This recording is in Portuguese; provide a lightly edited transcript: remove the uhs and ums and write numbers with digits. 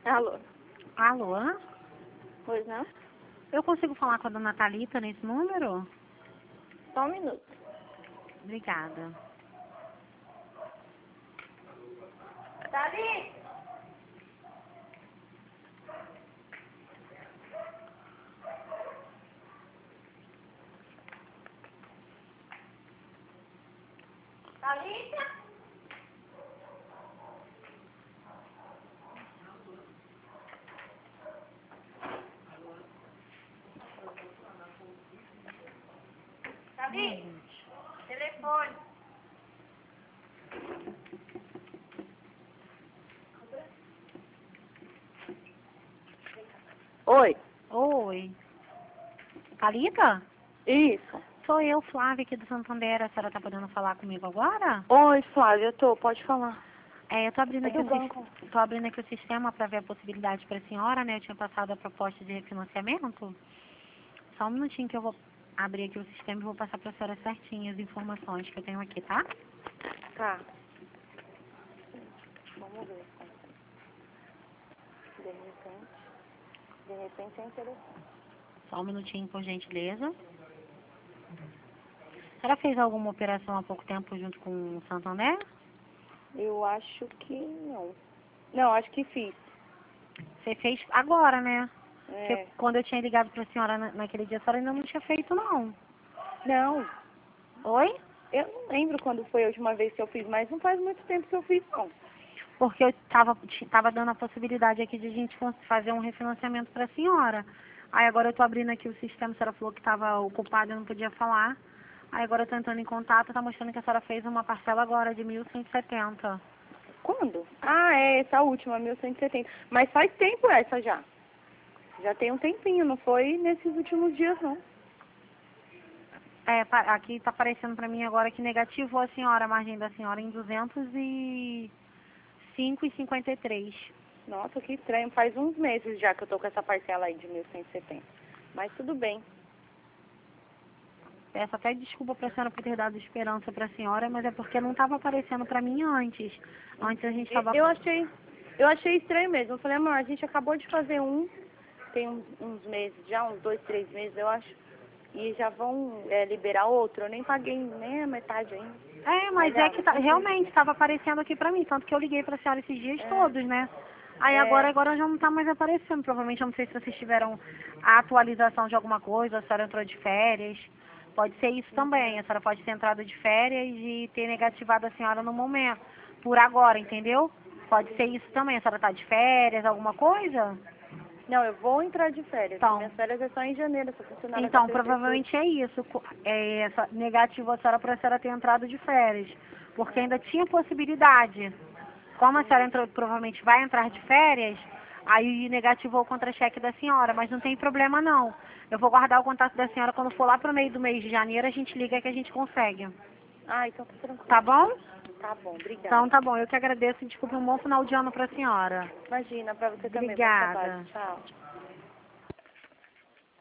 Alô? Alô? Pois não? Eu consigo falar com a dona Thalita nesse número? Só um minuto. Obrigada. Dali! Thalita? Dali? Telefone. Oi. Oi. Thalita? Isso. Sou eu, Flávia, aqui do Santander. A senhora tá podendo falar comigo agora? Oi, Flávia, pode falar. Eu tô abrindo É aqui do banco. tô abrindo aqui o sistema para ver a possibilidade para a senhora, né? Eu tinha passado a proposta de refinanciamento. Só um minutinho que eu vou abrir aqui o sistema e vou passar para a senhora certinho as informações que eu tenho aqui, tá? Tá. Vamos ver. De repente é interessante. Só um minutinho, por gentileza. A senhora fez alguma operação há pouco tempo junto com o Santander? Eu acho que não. Não, acho que fiz. Você fez agora, né? Porque É. quando eu tinha ligado para a senhora naquele dia, a senhora ainda não tinha feito, não. Não, Oi? eu não lembro quando foi a última vez que eu fiz, mas não faz muito tempo que eu fiz, não. Porque eu tava dando a possibilidade aqui de a gente fazer um refinanciamento para a senhora. Aí agora eu tô abrindo aqui o sistema, a senhora falou que estava ocupada e não podia falar. Aí agora eu tô entrando em contato, tá mostrando que a senhora fez uma parcela agora de 1.170. Quando? Ah, é essa última, 1170. Mas faz tempo essa já. Já tem um tempinho, não foi nesses últimos dias, não. Aqui tá aparecendo para mim agora que negativou a senhora, a margem da senhora em 205,53. Nossa, que estranho. Faz uns meses já que eu tô com essa parcela aí de 1170. Mas tudo bem. Peço até desculpa para a senhora por ter dado esperança para a senhora, mas é porque não estava aparecendo para mim antes. Antes a gente estava... Eu achei estranho mesmo. Eu falei, amor, a gente acabou de fazer tem uns meses já, uns 2, 3 meses, eu acho. E já vão liberar outro. Eu nem paguei nem a metade ainda. Mas é que realmente estava aparecendo aqui para mim, tanto que eu liguei para a senhora esses dias todos, né? Aí agora já não está mais aparecendo. Provavelmente eu não sei se vocês tiveram a atualização de alguma coisa, a senhora entrou de férias. Pode ser isso também. A senhora pode ter entrado de férias e ter negativado a senhora no momento, por agora, entendeu? Pode ser isso também. A senhora está de férias, alguma coisa? Não, eu vou entrar de férias. Então, Minhas férias é só em janeiro, essa funcionária da então prefeitura. provavelmente é isso. Essa negativa a senhora para a senhora ter entrado de férias. Porque ainda tinha possibilidade. Como a senhora provavelmente vai entrar de férias, aí negativou o contra-cheque da senhora, mas não tem problema não. Eu vou guardar o contato da senhora quando for lá pro meio do mês de janeiro, a gente liga que a gente consegue. Ah, então tá tranquilo. Tá bom? Tá bom, obrigada. Então tá bom, eu que agradeço e desculpe um bom final de ano pra senhora. Imagina, pra você também. Bom Obrigada. trabalho. Tchau.